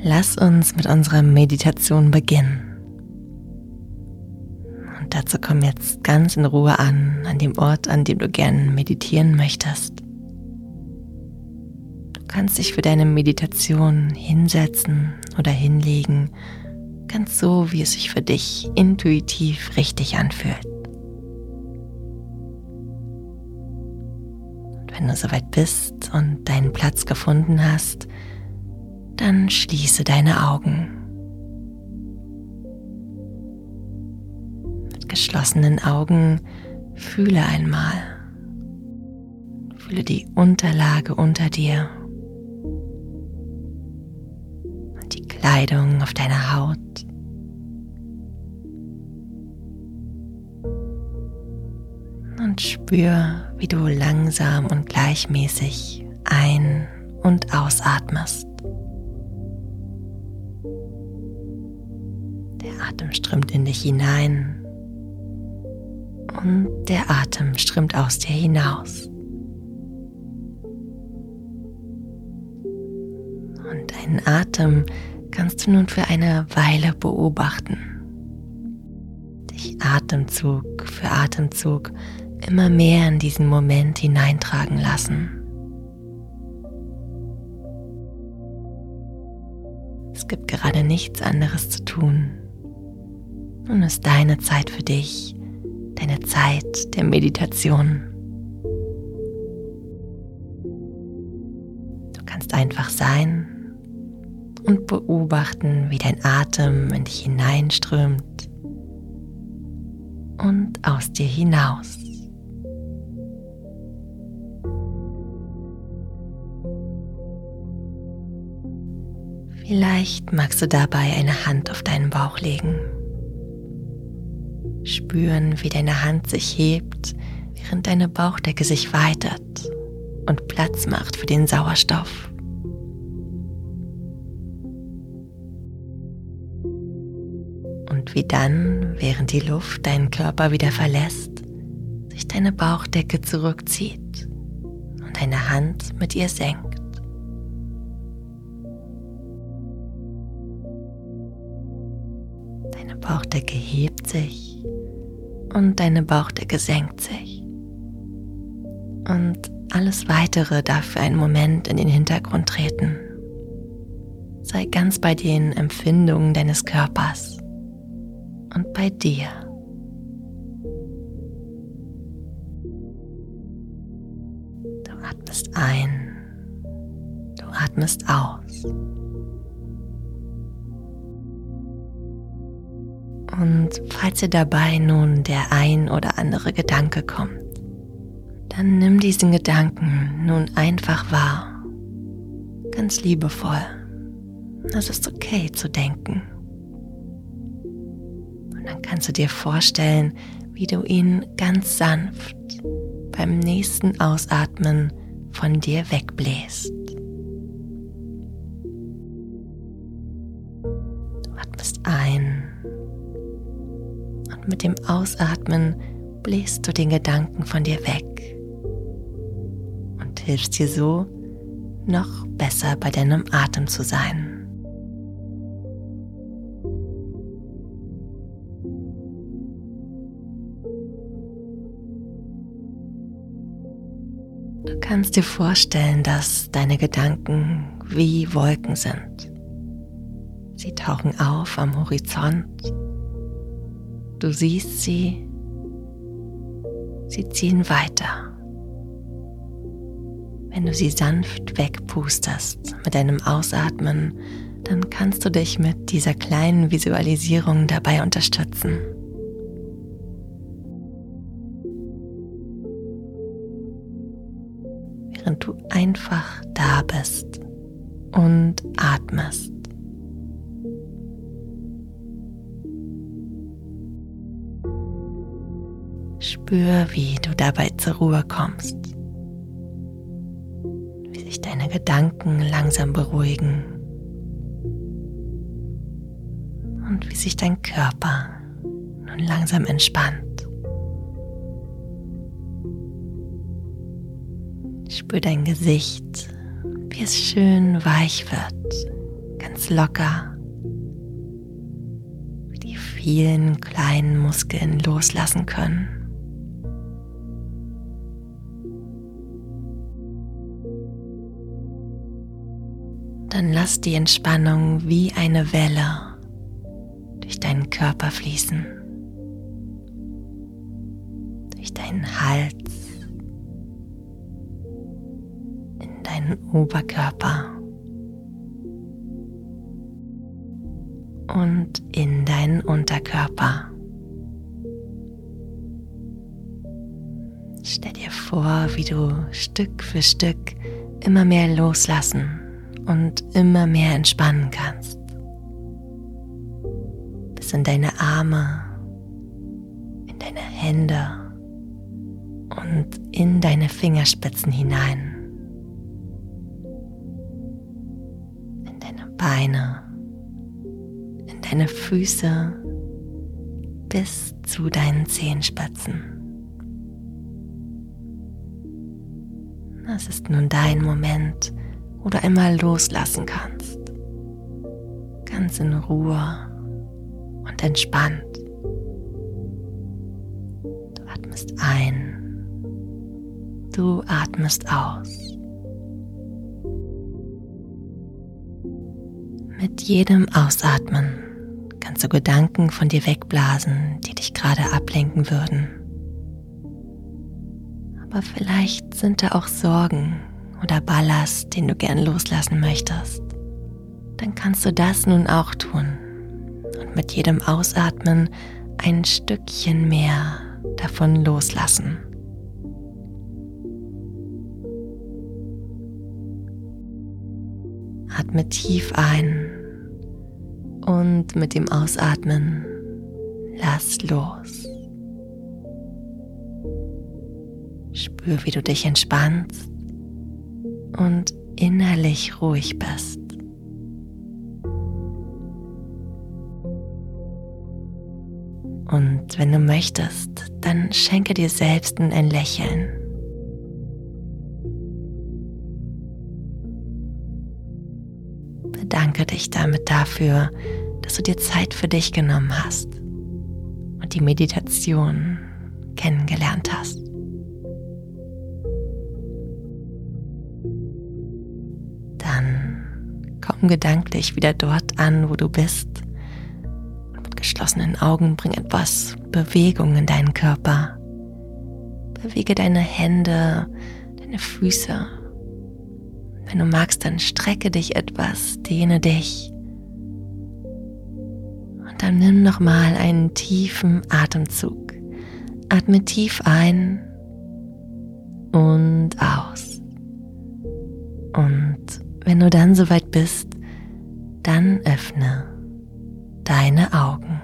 Lass uns mit unserer Meditation beginnen. Und dazu komm jetzt ganz in Ruhe an dem Ort, an dem du gerne meditieren möchtest. Du kannst dich für deine Meditation hinsetzen oder hinlegen, ganz so, wie es sich für dich intuitiv richtig anfühlt. Und wenn du soweit bist und deinen Platz gefunden hast, dann schließe deine Augen. Mit geschlossenen Augen fühle einmal. Fühle die Unterlage unter dir und die Kleidung auf deiner Haut. Und spür, wie du langsam und gleichmäßig ein- und ausatmest. Der Atem strömt in dich hinein und der Atem strömt aus dir hinaus. Und deinen Atem kannst du nun für eine Weile beobachten. Dich Atemzug für Atemzug immer mehr in diesen Moment hineintragen lassen. Es gibt gerade nichts anderes zu tun. Nun ist deine Zeit für dich, deine Zeit der Meditation. Du kannst einfach sein und beobachten, wie dein Atem in dich hineinströmt und aus dir hinaus. Vielleicht magst du dabei eine Hand auf deinen Bauch legen. Spüren, wie deine Hand sich hebt, während deine Bauchdecke sich weitet und Platz macht für den Sauerstoff. Und wie dann, während die Luft deinen Körper wieder verlässt, sich deine Bauchdecke zurückzieht und deine Hand mit ihr senkt. Deine Bauchdecke hebt sich und deine Bauchdecke senkt sich. Und alles Weitere darf für einen Moment in den Hintergrund treten. Sei ganz bei den Empfindungen deines Körpers und bei dir. Du atmest ein, du atmest aus. Und falls dir dabei nun der ein oder andere Gedanke kommt, dann nimm diesen Gedanken nun einfach wahr, ganz liebevoll. Es ist okay zu denken. Und dann kannst du dir vorstellen, wie du ihn ganz sanft beim nächsten Ausatmen von dir wegbläst. Du atmest ein. Und mit dem Ausatmen bläst du den Gedanken von dir weg und hilfst dir so, noch besser bei deinem Atem zu sein. Du kannst dir vorstellen, dass deine Gedanken wie Wolken sind. Sie tauchen auf am Horizont. Du siehst sie, sie ziehen weiter. Wenn du sie sanft wegpustest mit deinem Ausatmen, dann kannst du dich mit dieser kleinen Visualisierung dabei unterstützen. Während du einfach da bist und atmest. Spür, wie du dabei zur Ruhe kommst, wie sich deine Gedanken langsam beruhigen und wie sich dein Körper nun langsam entspannt. Spür dein Gesicht, wie es schön weich wird, ganz ganz locker, wie die vielen kleinen Muskeln loslassen können. Dann lass die Entspannung wie eine Welle durch deinen Körper fließen, durch deinen Hals, in deinen Oberkörper und in deinen Unterkörper. Stell dir vor, wie du Stück für Stück immer mehr loslassen und immer mehr entspannen kannst. Bis in deine Arme, in deine Hände und in deine Fingerspitzen hinein. In deine Beine, in deine Füße bis zu deinen Zehenspitzen. Es ist nun dein Moment, wo du einmal loslassen kannst, ganz in Ruhe und entspannt. Du atmest ein, du atmest aus. Mit jedem Ausatmen kannst du Gedanken von dir wegblasen, die dich gerade ablenken würden. Aber vielleicht sind da auch Sorgen oder Ballast, den du gern loslassen möchtest. Dann kannst du das nun auch tun und mit jedem Ausatmen ein Stückchen mehr davon loslassen. Atme tief ein und mit dem Ausatmen lass los. Spür, wie du dich entspannst und innerlich ruhig bist. Und wenn du möchtest, dann schenke dir selbst ein Lächeln. Bedanke dich damit dafür, dass du dir Zeit für dich genommen hast und die Meditation kennengelernt hast. Dann komm gedanklich wieder dort an, wo du bist. Und mit geschlossenen Augen bring etwas Bewegung in deinen Körper. Bewege deine Hände, deine Füße. Wenn du magst, dann strecke dich etwas, dehne dich. Und dann nimm nochmal einen tiefen Atemzug. Atme tief ein und aus. Und wenn du dann soweit bist, dann öffne deine Augen.